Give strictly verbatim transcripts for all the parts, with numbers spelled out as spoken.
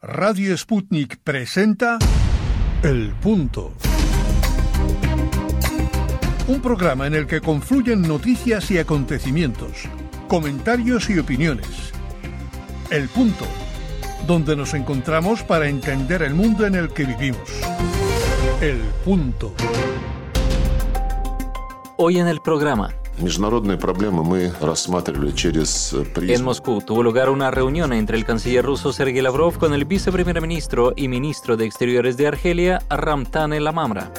Radio Sputnik presenta El Punto. Un programa en el que confluyen noticias y acontecimientos, comentarios y opiniones. El Punto, donde nos encontramos para entender el mundo en el que vivimos. El Punto. Hoy en el programa. En Moscú tuvo lugar una reunión entre el canciller ruso Sergei Lavrov con el viceprimer ministro y ministro de Exteriores de Argelia Ramtane Lamamra.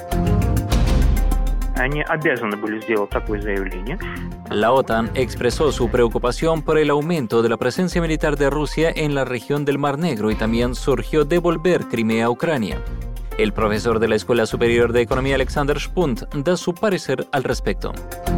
La OTAN expresó su preocupación por el aumento de la presencia militar de Rusia en la región del Mar Negro y también surgió devolver Crimea a Ucrania. El profesor de la Escuela Superior de Economía Alexander Shpunt da su parecer al respecto.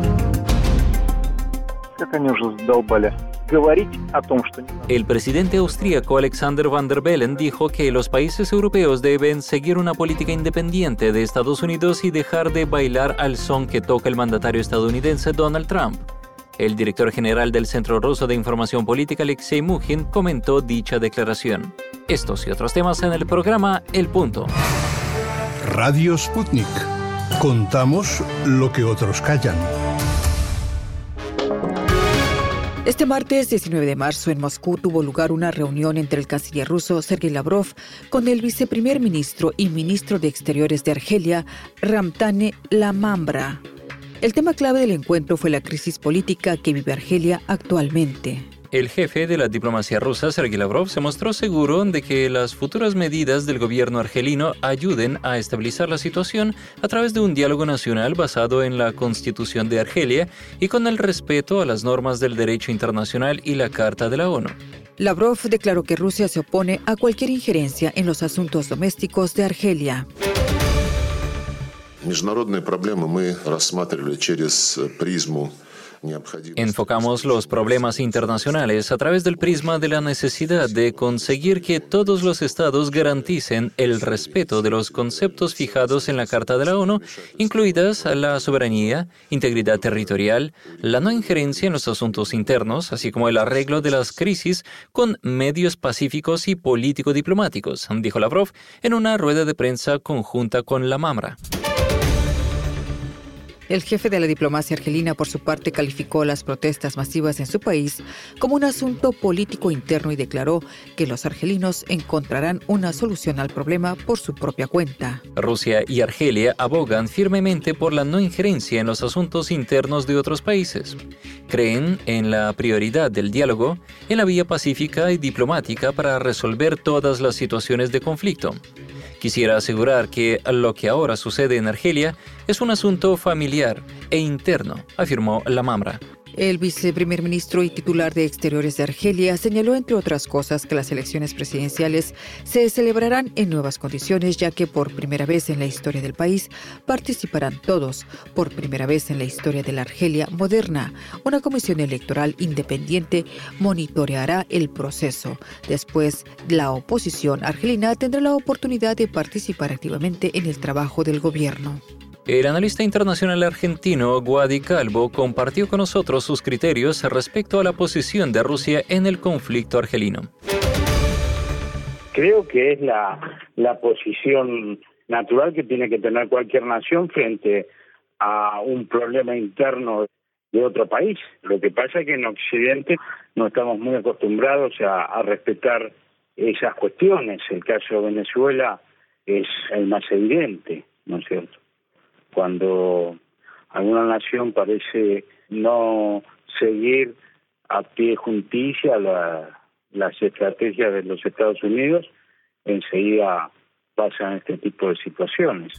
El presidente austríaco Alexander Van der Bellen dijo que los países europeos deben seguir una política independiente de Estados Unidos y dejar de bailar al son que toca el mandatario estadounidense Donald Trump. El director general del Centro Ruso de Información Política, Alexei Mukhin, comentó dicha declaración. Estos y otros temas en el programa El Punto. Radio Sputnik. Contamos lo que otros callan. Este martes diecinueve de marzo en Moscú tuvo lugar una reunión entre el canciller ruso Sergei Lavrov con el viceprimer ministro y ministro de Exteriores de Argelia, Ramtane Lamamra. El tema clave del encuentro fue la crisis política que vive Argelia actualmente. El jefe de la diplomacia rusa, Sergei Lavrov, se mostró seguro de que las futuras medidas del gobierno argelino ayuden a estabilizar la situación a través de un diálogo nacional basado en la Constitución de Argelia y con el respeto a las normas del derecho internacional y la Carta de la ONU. Lavrov declaró que Rusia se opone a cualquier injerencia en los asuntos domésticos de Argelia. Enfocamos los problemas internacionales a través del prisma de la necesidad de conseguir que todos los estados garanticen el respeto de los conceptos fijados en la Carta de la ONU, incluidas la soberanía, integridad territorial, la no injerencia en los asuntos internos, así como el arreglo de las crisis con medios pacíficos y político-diplomáticos, dijo Lavrov en una rueda de prensa conjunta con Lamamra. El jefe de la diplomacia argelina, por su parte, calificó las protestas masivas en su país como un asunto político interno y declaró que los argelinos encontrarán una solución al problema por su propia cuenta. Rusia y Argelia abogan firmemente por la no injerencia en los asuntos internos de otros países. Creen en la prioridad del diálogo, en la vía pacífica y diplomática para resolver todas las situaciones de conflicto. Quisiera asegurar que lo que ahora sucede en Argelia es un asunto familiar e interno, afirmó Lamamra. El viceprimer ministro y titular de Exteriores de Argelia señaló, entre otras cosas, que las elecciones presidenciales se celebrarán en nuevas condiciones, ya que por primera vez en la historia del país participarán todos. Por primera vez en la historia de la Argelia moderna, una comisión electoral independiente monitoreará el proceso. Después, la oposición argelina tendrá la oportunidad de participar activamente en el trabajo del gobierno. El analista internacional argentino Guadi Calvo compartió con nosotros sus criterios respecto a la posición de Rusia en el conflicto argelino. Creo que es la, la posición natural que tiene que tener cualquier nación frente a un problema interno de otro país. Lo que pasa es que en Occidente no estamos muy acostumbrados a, a respetar esas cuestiones. El caso de Venezuela es el más evidente, ¿no es cierto? Cuando alguna nación parece no seguir a pie junticia la, las estrategias de los Estados Unidos, enseguida pasan este tipo de situaciones.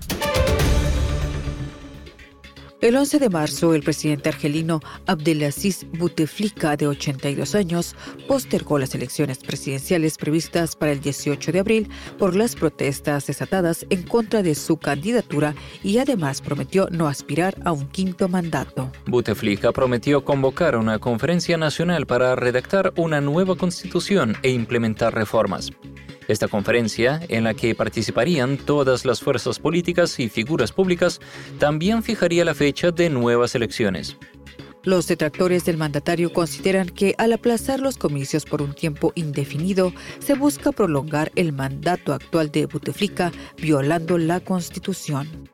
El once de marzo, el presidente argelino Abdelaziz Bouteflika, de ochenta y dos años, postergó las elecciones presidenciales previstas para el dieciocho de abril por las protestas desatadas en contra de su candidatura y además prometió no aspirar a un quinto mandato. Bouteflika prometió convocar una conferencia nacional para redactar una nueva constitución e implementar reformas. Esta conferencia, en la que participarían todas las fuerzas políticas y figuras públicas, también fijaría la fecha de nuevas elecciones. Los detractores del mandatario consideran que al aplazar los comicios por un tiempo indefinido, se busca prolongar el mandato actual de Buteflika, violando la Constitución.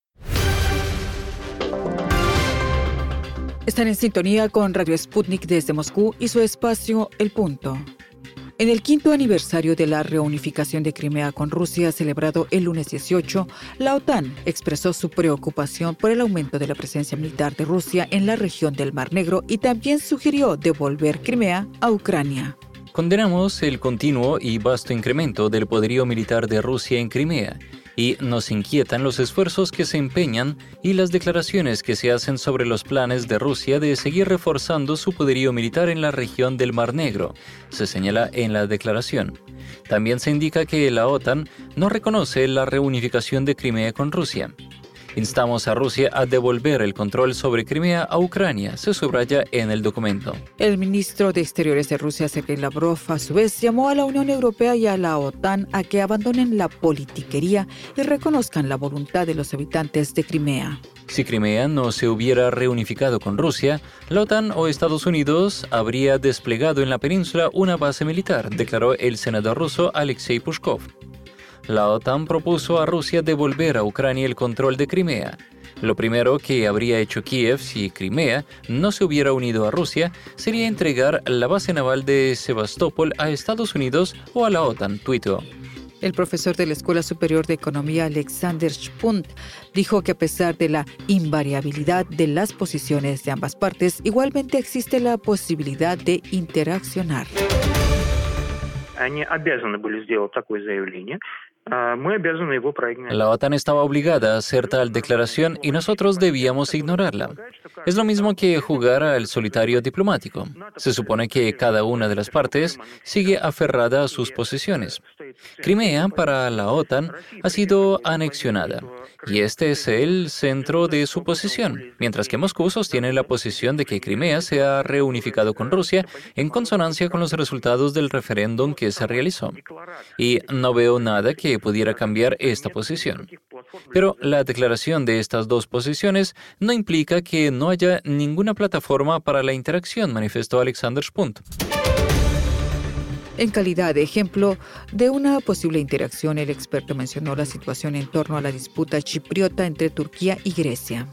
Están en sintonía con Radio Sputnik desde Moscú y su espacio El Punto. En el quinto aniversario de la reunificación de Crimea con Rusia, celebrado el lunes dieciocho, la OTAN expresó su preocupación por el aumento de la presencia militar de Rusia en la región del Mar Negro y también sugirió devolver Crimea a Ucrania. Condenamos el continuo y vasto incremento del poderío militar de Rusia en Crimea y nos inquietan los esfuerzos que se empeñan y las declaraciones que se hacen sobre los planes de Rusia de seguir reforzando su poderío militar en la región del Mar Negro, se señala en la declaración. También se indica que la OTAN no reconoce la reunificación de Crimea con Rusia. Instamos a Rusia a devolver el control sobre Crimea a Ucrania, se subraya en el documento. El ministro de Exteriores de Rusia, Sergei Lavrov, a su vez llamó a la Unión Europea y a la OTAN a que abandonen la politiquería y reconozcan la voluntad de los habitantes de Crimea. Si Crimea no se hubiera reunificado con Rusia, la OTAN o Estados Unidos habría desplegado en la península una base militar, declaró el senador ruso Alexei Pushkov. La OTAN propuso a Rusia devolver a Ucrania el control de Crimea. Lo primero que habría hecho Kiev si Crimea no se hubiera unido a Rusia sería entregar la base naval de Sebastopol a Estados Unidos o a la OTAN, tuiteó. El profesor de la Escuela Superior de Economía, Alexander Shpunt, dijo que a pesar de la invariabilidad de las posiciones de ambas partes, igualmente existe la posibilidad de interaccionar. Они обязаны были сделать такое заявление. La OTAN estaba obligada a hacer tal declaración y nosotros debíamos ignorarla. Es lo mismo que jugar al solitario diplomático. Se supone que cada una de las partes sigue aferrada a sus posiciones. Crimea, para la OTAN, ha sido anexionada y este es el centro de su posición, mientras que Moscú sostiene la posición de que Crimea se ha reunificado con Rusia en consonancia con los resultados del referéndum que se realizó. Y no veo nada que pudiera cambiar esta posición. Pero la declaración de estas dos posiciones no implica que no haya ninguna plataforma para la interacción, manifestó Alexander Shpunt. En calidad de ejemplo de una posible interacción, el experto mencionó la situación en torno a la disputa chipriota entre Turquía y Grecia.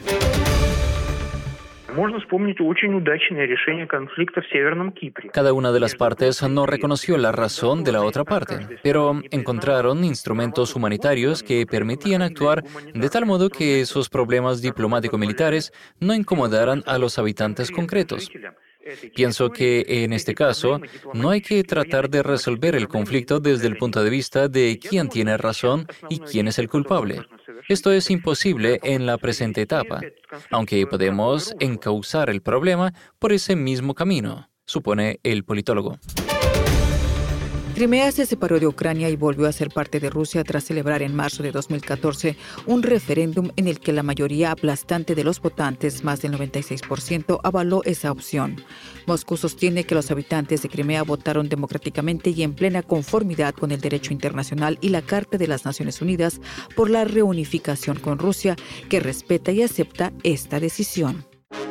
Cada una de las partes no reconoció la razón de la otra parte, pero encontraron instrumentos humanitarios que permitían actuar de tal modo que esos problemas diplomático-militares no incomodaran a los habitantes concretos. Pienso que en este caso no hay que tratar de resolver el conflicto desde el punto de vista de quién tiene razón y quién es el culpable. Esto es imposible en la presente etapa, aunque podemos encauzar el problema por ese mismo camino, supone el politólogo. Crimea se separó de Ucrania y volvió a ser parte de Rusia tras celebrar en marzo de dos mil catorce un referéndum en el que la mayoría aplastante de los votantes, más del noventa y seis por ciento, avaló esa opción. Moscú sostiene que los habitantes de Crimea votaron democráticamente y en plena conformidad con el derecho internacional y la Carta de las Naciones Unidas por la reunificación con Rusia, que respeta y acepta esta decisión.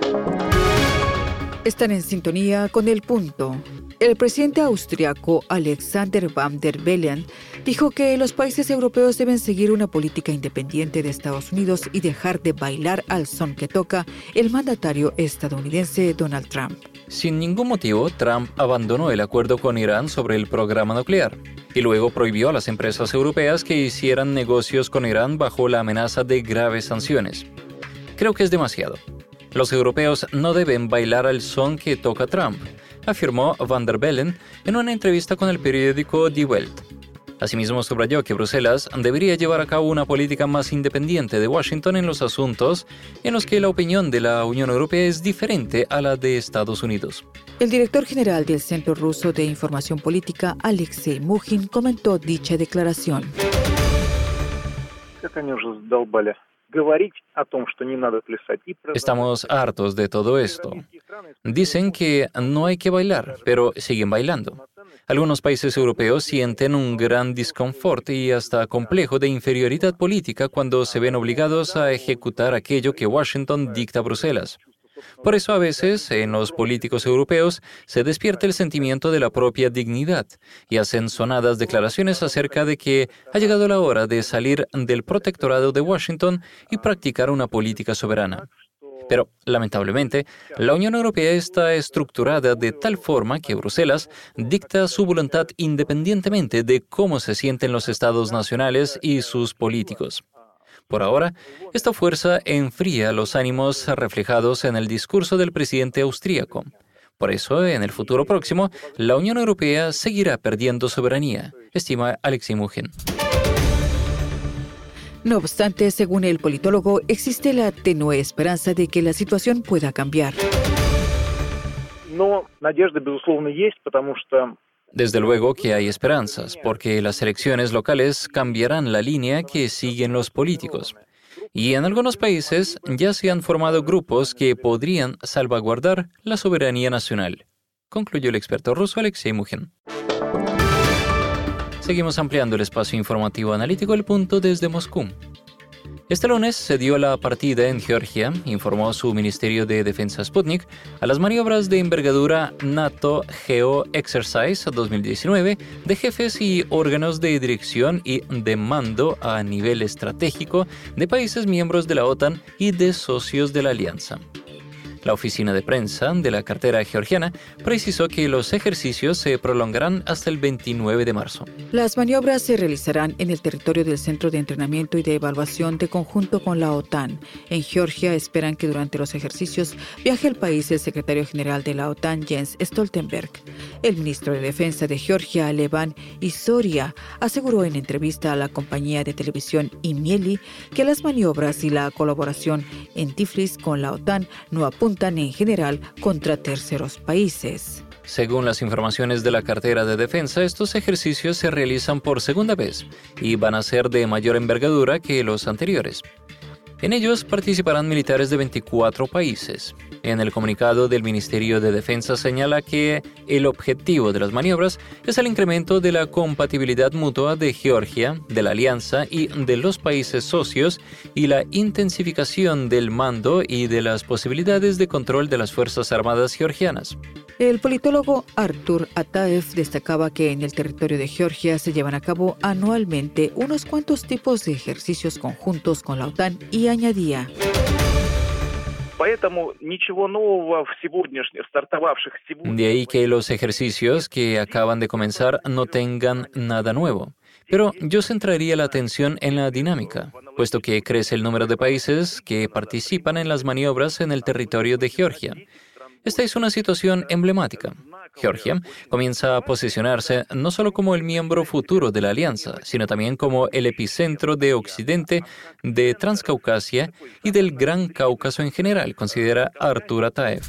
Están en sintonía con El Punto. El presidente austriaco Alexander Van der Bellen dijo que los países europeos deben seguir una política independiente de Estados Unidos y dejar de bailar al son que toca el mandatario estadounidense Donald Trump. Sin ningún motivo, Trump abandonó el acuerdo con Irán sobre el programa nuclear y luego prohibió a las empresas europeas que hicieran negocios con Irán bajo la amenaza de graves sanciones. Creo que es demasiado. Los europeos no deben bailar al son que toca Trump, afirmó Van der Bellen en una entrevista con el periódico Die Welt. Asimismo, subrayó que Bruselas debería llevar a cabo una política más independiente de Washington en los asuntos en los que la opinión de la Unión Europea es diferente a la de Estados Unidos. El director general del Centro Ruso de Información Política, Alexei Mukhin, comentó dicha declaración. Estamos hartos de todo esto. Dicen que no hay que bailar, pero siguen bailando. Algunos países europeos sienten un gran disconfort y hasta complejo de inferioridad política cuando se ven obligados a ejecutar aquello que Washington dicta a Bruselas. Por eso a veces en los políticos europeos se despierta el sentimiento de la propia dignidad y hacen sonadas declaraciones acerca de que ha llegado la hora de salir del protectorado de Washington y practicar una política soberana. Pero, lamentablemente, la Unión Europea está estructurada de tal forma que Bruselas dicta su voluntad independientemente de cómo se sienten los estados nacionales y sus políticos. Por ahora, esta fuerza enfría los ánimos reflejados en el discurso del presidente austríaco. Por eso, en el futuro próximo, la Unión Europea seguirá perdiendo soberanía, estima Alexei Mukhin. No obstante, según el politólogo, existe la tenue esperanza de que la situación pueda cambiar. Desde luego que hay esperanzas, porque las elecciones locales cambiarán la línea que siguen los políticos. Y en algunos países ya se han formado grupos que podrían salvaguardar la soberanía nacional, concluyó el experto ruso Alexei Mukhin. Seguimos ampliando el espacio informativo analítico El Punto desde Moscú. Este lunes se dio la partida en Georgia, informó su Ministerio de Defensa Sputnik, a las maniobras de envergadura NATO Geo Exercise dos mil diecinueve de jefes y órganos de dirección y de mando a nivel estratégico de países miembros de la OTAN y de socios de la alianza. La oficina de prensa de la cartera georgiana precisó que los ejercicios se prolongarán hasta el veintinueve de marzo. Las maniobras se realizarán en el territorio del Centro de Entrenamiento y de Evaluación de conjunto con la OTAN. En Georgia esperan que durante los ejercicios viaje al país el secretario general de la OTAN, Jens Stoltenberg. El ministro de Defensa de Georgia, Levan Isoria, aseguró en entrevista a la compañía de televisión Imieli que las maniobras y la colaboración en Tiflis con la OTAN no apuntan en general contra terceros países. Según las informaciones de la cartera de defensa, estos ejercicios se realizan por segunda vez y van a ser de mayor envergadura que los anteriores. En ellos participarán militares de veinticuatro países. En el comunicado del Ministerio de Defensa señala que el objetivo de las maniobras es el incremento de la compatibilidad mutua de Georgia, de la Alianza y de los países socios y la intensificación del mando y de las posibilidades de control de las Fuerzas Armadas georgianas. El politólogo Artur Ataev destacaba que en el territorio de Georgia se llevan a cabo anualmente unos cuantos tipos de ejercicios conjuntos con la OTAN y añadía: de ahí que los ejercicios que acaban de comenzar no tengan nada nuevo. Pero yo centraría la atención en la dinámica, puesto que crece el número de países que participan en las maniobras en el territorio de Georgia. Esta es una situación emblemática. Georgia comienza a posicionarse no solo como el miembro futuro de la alianza, sino también como el epicentro de Occidente, de Transcaucasia y del Gran Cáucaso en general, considera Artur Ataev.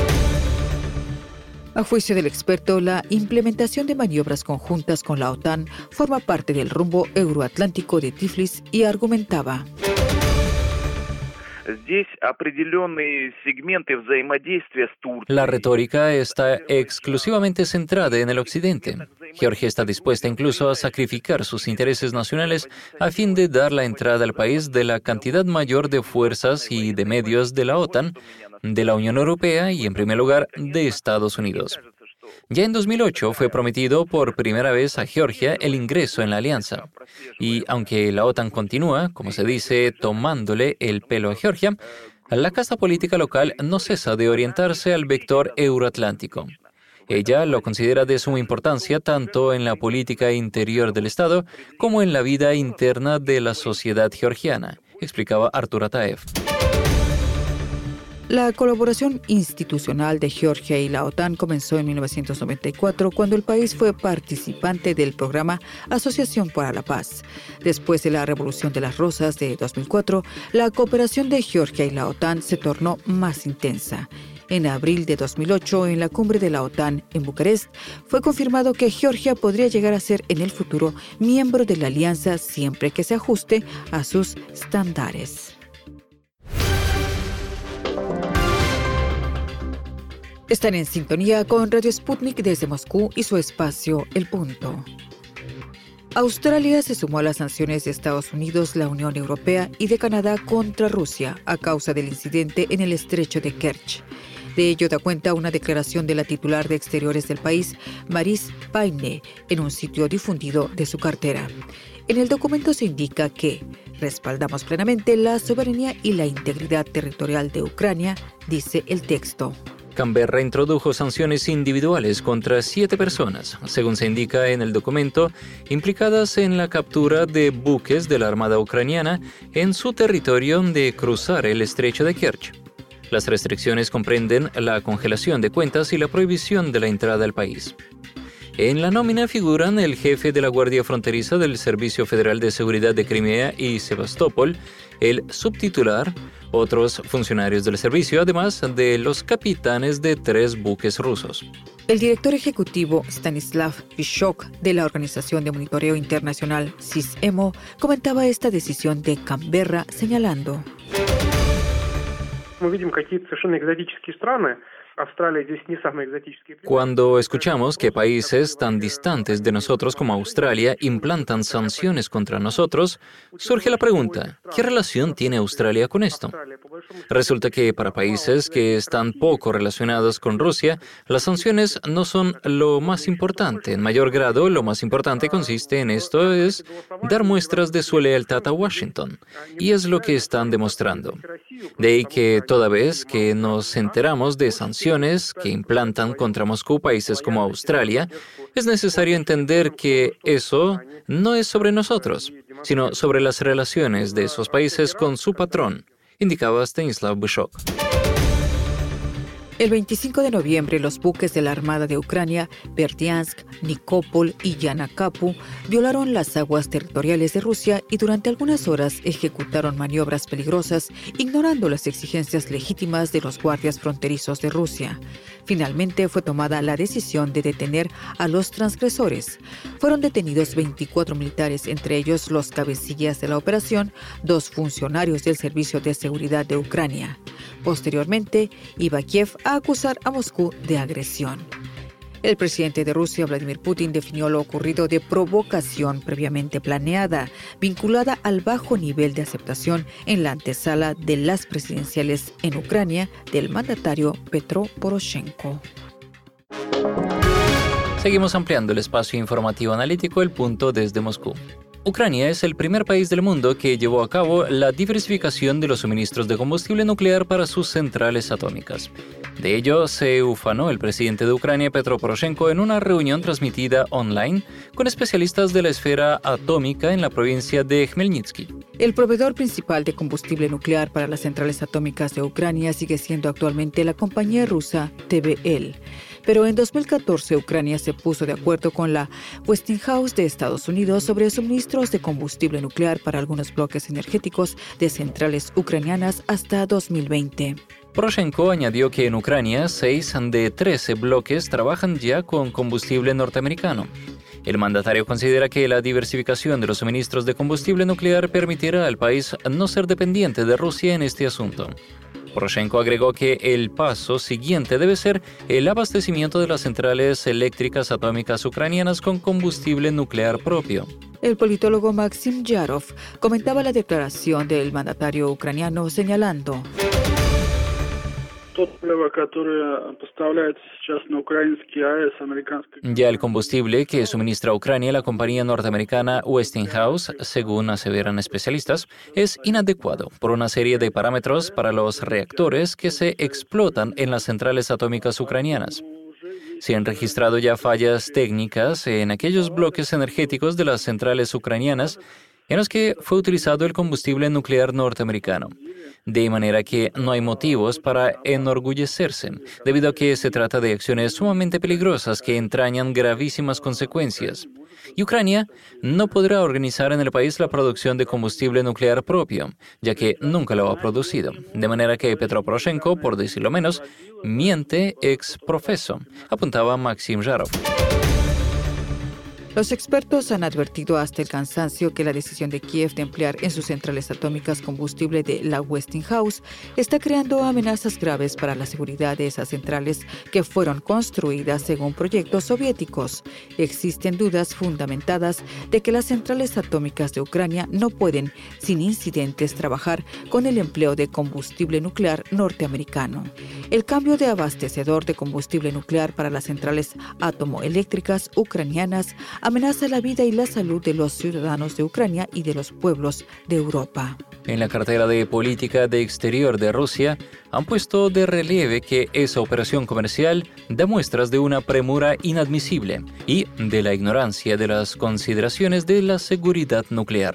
A juicio del experto, la implementación de maniobras conjuntas con la OTAN forma parte del rumbo euroatlántico de Tiflis y argumentaba: la retórica está exclusivamente centrada en el occidente. Georgia está dispuesta incluso a sacrificar sus intereses nacionales a fin de dar la entrada al país de la cantidad mayor de fuerzas y de medios de la OTAN, de la Unión Europea y, en primer lugar, de Estados Unidos. Ya en dos mil ocho fue prometido por primera vez a Georgia el ingreso en la alianza. Y aunque la OTAN continúa, como se dice, tomándole el pelo a Georgia, la casta política local no cesa de orientarse al vector euroatlántico. Ella lo considera de suma importancia tanto en la política interior del Estado como en la vida interna de la sociedad georgiana, explicaba Artur Ataev. La colaboración institucional de Georgia y la OTAN comenzó en mil novecientos noventa y cuatro, cuando el país fue participante del programa Asociación para la Paz. Después de la Revolución de las Rosas de dos mil cuatro, la cooperación de Georgia y la OTAN se tornó más intensa. En abril de dos mil ocho, en la cumbre de la OTAN en Bucarest, fue confirmado que Georgia podría llegar a ser en el futuro miembro de la alianza siempre que se ajuste a sus estándares. Están en sintonía con Radio Sputnik desde Moscú y su espacio El Punto. Australia se sumó a las sanciones de Estados Unidos, la Unión Europea y de Canadá contra Rusia a causa del incidente en el estrecho de Kerch. De ello da cuenta una declaración de la titular de Exteriores del país, Marise Payne, en un sitio difundido de su cartera. En el documento se indica que respaldamos plenamente la soberanía y la integridad territorial de Ucrania, dice el texto. Canberra introdujo sanciones individuales contra siete personas, según se indica en el documento, implicadas en la captura de buques de la Armada ucraniana en su territorio de cruzar el estrecho de Kerch. Las restricciones comprenden la congelación de cuentas y la prohibición de la entrada al país. En la nómina figuran el jefe de la Guardia Fronteriza del Servicio Federal de Seguridad de Crimea y Sebastopol, el subtitular, otros funcionarios del servicio, además de los capitanes de tres buques rusos. El director ejecutivo Stanislav Vyshok de la Organización de Monitoreo Internacional SIS-EMO comentaba esta decisión de Canberra señalando: Cuando escuchamos que países tan distantes de nosotros como Australia implantan sanciones contra nosotros, surge la pregunta, ¿qué relación tiene Australia con esto? Resulta que para países que están poco relacionados con Rusia, las sanciones no son lo más importante. En mayor grado, lo más importante consiste en esto es dar muestras de su lealtad a Washington. Y es lo que están demostrando. De ahí que toda vez que nos enteramos de sanciones que implantan contra Moscú países como Australia, es necesario entender que eso no es sobre nosotros, sino sobre las relaciones de esos países con su patrón, indicaba Stanislav Vyshok. El veinticinco de noviembre, los buques de la Armada de Ucrania, Berdiansk, Nikopol y Yanakapu, violaron las aguas territoriales de Rusia y durante algunas horas ejecutaron maniobras peligrosas, ignorando las exigencias legítimas de los guardias fronterizos de Rusia. Finalmente fue tomada la decisión de detener a los transgresores. Fueron detenidos veinticuatro militares, entre ellos los cabecillas de la operación, dos funcionarios del Servicio de Seguridad de Ucrania. Posteriormente, iba Kiev a acusar a Moscú de agresión. El presidente de Rusia, Vladimir Putin, definió lo ocurrido de provocación previamente planeada, vinculada al bajo nivel de aceptación en la antesala de las presidenciales en Ucrania del mandatario Petro Poroshenko. Seguimos ampliando el espacio informativo analítico El Punto desde Moscú. Ucrania es el primer país del mundo que llevó a cabo la diversificación de los suministros de combustible nuclear para sus centrales atómicas. De ello se ufanó el presidente de Ucrania, Petro Poroshenko, en una reunión transmitida online con especialistas de la esfera atómica en la provincia de Khmelnytsky. El proveedor principal de combustible nuclear para las centrales atómicas de Ucrania sigue siendo actualmente la compañía rusa T V L. Pero en dos mil catorce Ucrania se puso de acuerdo con la Westinghouse de Estados Unidos sobre suministros de combustible nuclear para algunos bloques energéticos de centrales ucranianas hasta dos mil veinte. Poroshenko añadió que en Ucrania seis de trece bloques trabajan ya con combustible norteamericano. El mandatario considera que la diversificación de los suministros de combustible nuclear permitirá al país no ser dependiente de Rusia en este asunto. Poroshenko agregó que el paso siguiente debe ser el abastecimiento de las centrales eléctricas atómicas ucranianas con combustible nuclear propio. El politólogo Maxim Yarov comentaba la declaración del mandatario ucraniano señalando: Ya el combustible que suministra a Ucrania la compañía norteamericana Westinghouse, según aseveran especialistas, es inadecuado por una serie de parámetros para los reactores que se explotan en las centrales atómicas ucranianas. Se han registrado ya fallas técnicas en aquellos bloques energéticos de las centrales ucranianas en los que fue utilizado el combustible nuclear norteamericano. De manera que no hay motivos para enorgullecerse, debido a que se trata de acciones sumamente peligrosas que entrañan gravísimas consecuencias. Y Ucrania no podrá organizar en el país la producción de combustible nuclear propio, ya que nunca lo ha producido. De manera que Petro Poroshenko, por decirlo menos, miente ex profeso, apuntaba Maxim Yarov. Los expertos han advertido hasta el cansancio que la decisión de Kiev de emplear en sus centrales atómicas combustible de la Westinghouse está creando amenazas graves para la seguridad de esas centrales que fueron construidas según proyectos soviéticos. Existen dudas fundamentadas de que las centrales atómicas de Ucrania no pueden, sin incidentes, trabajar con el empleo de combustible nuclear norteamericano. El cambio de abastecedor de combustible nuclear para las centrales atomoeléctricas ucranianas amenaza la vida y la salud de los ciudadanos de Ucrania y de los pueblos de Europa. En la cartera de política de exterior de Rusia, han puesto de relieve que esa operación comercial da muestras de una premura inadmisible y de la ignorancia de las consideraciones de la seguridad nuclear.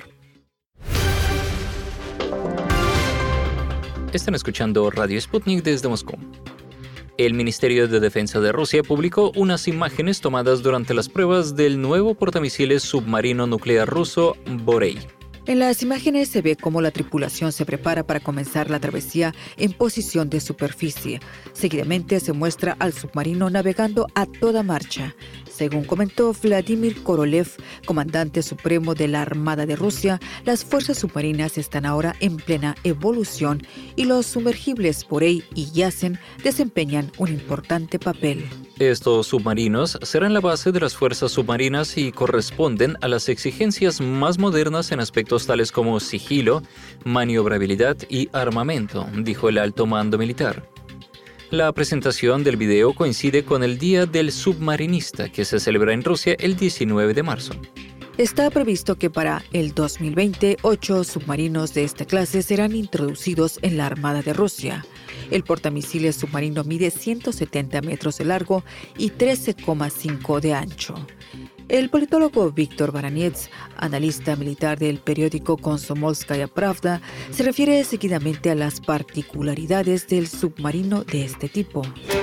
Están escuchando Radio Sputnik desde Moscú. El Ministerio de Defensa de Rusia publicó unas imágenes tomadas durante las pruebas del nuevo portamisiles submarino nuclear ruso Borei. En las imágenes se ve cómo la tripulación se prepara para comenzar la travesía en posición de superficie. Seguidamente se muestra al submarino navegando a toda marcha. Según comentó Vladimir Korolev, comandante supremo de la Armada de Rusia, las fuerzas submarinas están ahora en plena evolución y los sumergibles Borei y Yasen desempeñan un importante papel. Estos submarinos serán la base de las fuerzas submarinas y corresponden a las exigencias más modernas en aspectos tales como sigilo, maniobrabilidad y armamento, dijo el alto mando militar. La presentación del video coincide con el Día del Submarinista, que se celebra en Rusia el diecinueve de marzo. Está previsto que para el dos mil veinte, ocho submarinos de esta clase serán introducidos en la Armada de Rusia. El portamisiles submarino mide ciento setenta metros de largo y trece coma cinco de ancho. El politólogo Víctor Baranets, analista militar del periódico Komsomolskaya Pravda, se refiere seguidamente a las particularidades del submarino de este tipo.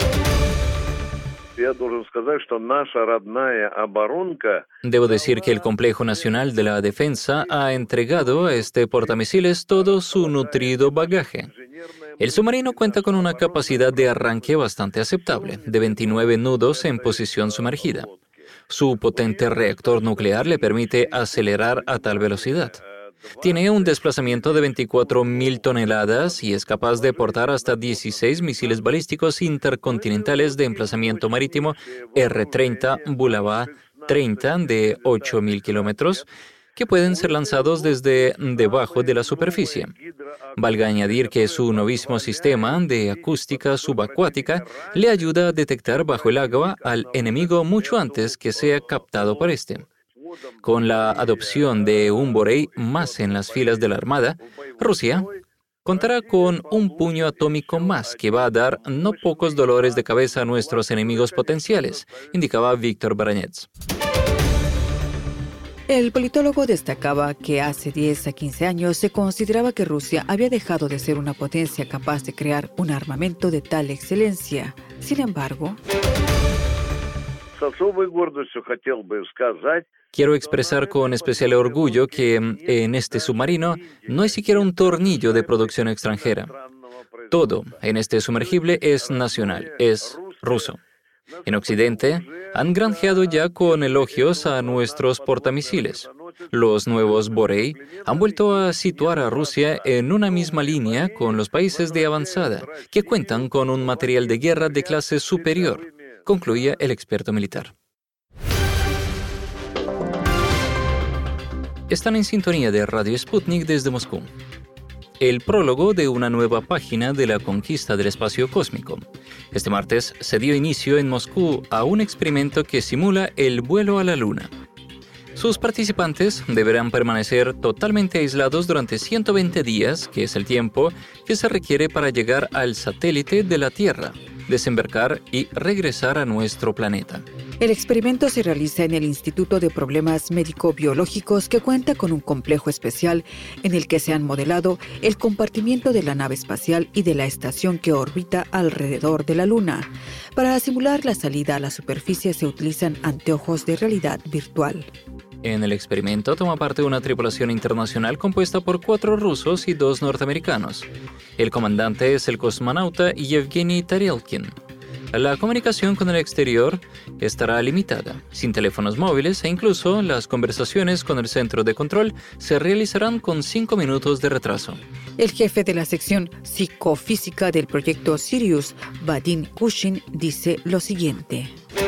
Debo decir que el Complejo Nacional de la Defensa ha entregado a este portamisiles todo su nutrido bagaje. El submarino cuenta con una capacidad de arranque bastante aceptable, de veintinueve nudos en posición sumergida. Su potente reactor nuclear le permite acelerar a tal velocidad. Tiene un desplazamiento de veinticuatro mil toneladas y es capaz de portar hasta dieciséis misiles balísticos intercontinentales de emplazamiento marítimo R treinta Bulava treinta de ocho mil kilómetros, que pueden ser lanzados desde debajo de la superficie. Valga añadir que su novísimo sistema de acústica subacuática le ayuda a detectar bajo el agua al enemigo mucho antes que sea captado por este. Con la adopción de un Borei más en las filas de la Armada, Rusia contará con un puño atómico más que va a dar no pocos dolores de cabeza a nuestros enemigos potenciales, indicaba Víctor Baranets. El politólogo destacaba que hace diez a quince años se consideraba que Rusia había dejado de ser una potencia capaz de crear un armamento de tal excelencia. Sin embargo, quiero expresar con especial orgullo que en este submarino no hay siquiera un tornillo de producción extranjera. Todo en este sumergible es nacional, es ruso. En Occidente, han granjeado ya con elogios a nuestros portamisiles. Los nuevos Borei han vuelto a situar a Rusia en una misma línea con los países de avanzada, que cuentan con un material de guerra de clase superior, concluía el experto militar. Están en sintonía de Radio Sputnik desde Moscú. El prólogo de una nueva página de la conquista del espacio cósmico. Este martes se dio inicio en Moscú a un experimento que simula el vuelo a la Luna. Sus participantes deberán permanecer totalmente aislados durante ciento veinte días, que es el tiempo que se requiere para llegar al satélite de la Tierra, desembarcar y regresar a nuestro planeta. El experimento se realiza en el Instituto de Problemas Médico-Biológicos, que cuenta con un complejo especial en el que se han modelado el compartimiento de la nave espacial y de la estación que orbita alrededor de la Luna. Para simular la salida a la superficie se utilizan anteojos de realidad virtual. En el experimento toma parte una tripulación internacional compuesta por cuatro rusos y dos norteamericanos. El comandante es el cosmonauta Yevgeny Tarelkin. La comunicación con el exterior estará limitada, sin teléfonos móviles e incluso las conversaciones con el centro de control se realizarán con cinco minutos de retraso. El jefe de la sección psicofísica del proyecto Sirius, Vadim Kushin, dice lo siguiente.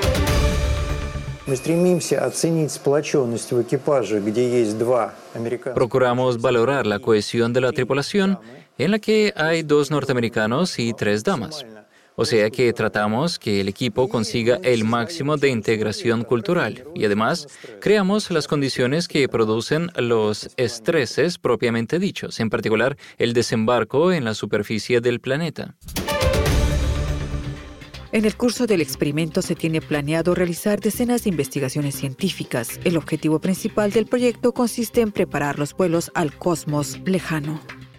Procuramos valorar la cohesión de la tripulación en la que hay dos norteamericanos y tres damas. O sea que tratamos que el equipo consiga el máximo de integración cultural y además creamos las condiciones que producen los estreses propiamente dichos, en particular el desembarco en la superficie del planeta. En el curso del experimento se tiene planeado realizar decenas de investigaciones científicas. El objetivo principal del proyecto consiste en preparar los vuelos al cosmos lejano.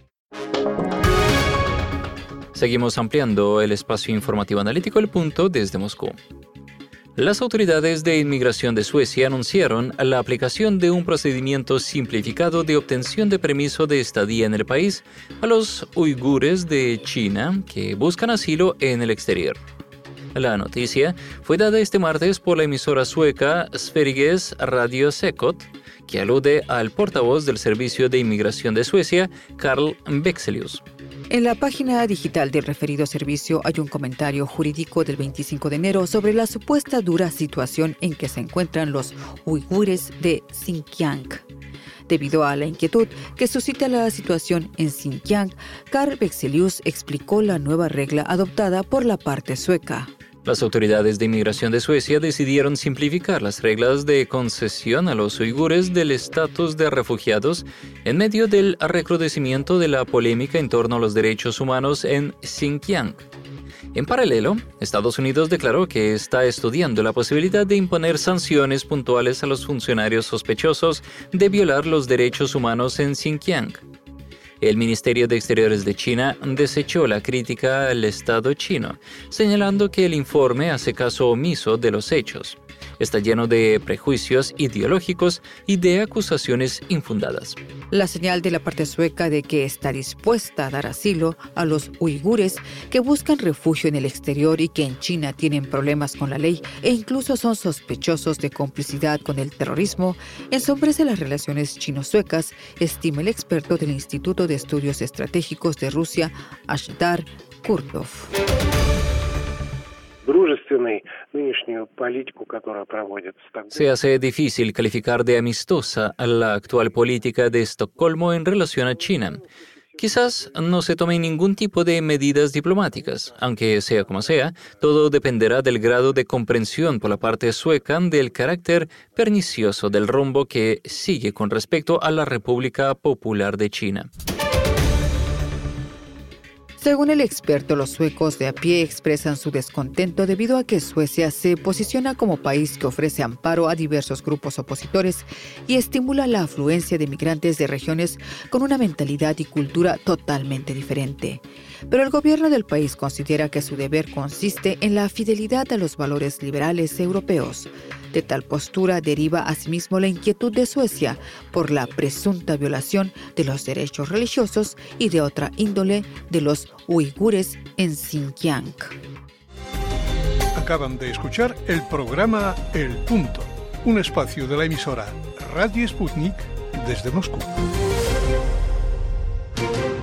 Seguimos ampliando el espacio informativo analítico El Punto desde Moscú. Las autoridades de inmigración de Suecia anunciaron la aplicación de un procedimiento simplificado de obtención de permiso de estadía en el país a los uigures de China que buscan asilo en el exterior. La noticia fue dada este martes por la emisora sueca Sveriges Radio Sekot, que alude al portavoz del Servicio de Inmigración de Suecia, Carl Bexelius. En la página digital del referido servicio hay un comentario jurídico del veinticinco de enero sobre la supuesta dura situación en que se encuentran los uigures de Xinjiang. Debido a la inquietud que suscita la situación en Xinjiang, Carl Bexelius explicó la nueva regla adoptada por la parte sueca. Las autoridades de inmigración de Suecia decidieron simplificar las reglas de concesión a los uigures del estatus de refugiados en medio del recrudecimiento de la polémica en torno a los derechos humanos en Xinjiang. En paralelo, Estados Unidos declaró que está estudiando la posibilidad de imponer sanciones puntuales a los funcionarios sospechosos de violar los derechos humanos en Xinjiang. El Ministerio de Exteriores de China desechó la crítica al Estado chino, señalando que el informe hace caso omiso de los hechos. Está lleno de prejuicios ideológicos y de acusaciones infundadas. La señal de la parte sueca de que está dispuesta a dar asilo a los uigures que buscan refugio en el exterior y que en China tienen problemas con la ley e incluso son sospechosos de complicidad con el terrorismo, ensombrece las relaciones chino-suecas, estima el experto del Instituto de Estudios Estratégicos de Rusia, Ashdar Kurdov. Se hace difícil calificar de amistosa la actual política de Estocolmo en relación a China. Quizás no se tomen ningún tipo de medidas diplomáticas, aunque sea como sea, todo dependerá del grado de comprensión por la parte sueca del carácter pernicioso del rumbo que sigue con respecto a la República Popular de China. Según el experto, los suecos de a pie expresan su descontento debido a que Suecia se posiciona como país que ofrece amparo a diversos grupos opositores y estimula la afluencia de migrantes de regiones con una mentalidad y cultura totalmente diferente. Pero el gobierno del país considera que su deber consiste en la fidelidad a los valores liberales europeos. De tal postura deriva asimismo la inquietud de Suecia por la presunta violación de los derechos religiosos y de otra índole de los uigures en Xinjiang. Acaban de escuchar el programa El Punto, un espacio de la emisora Radio Sputnik desde Moscú.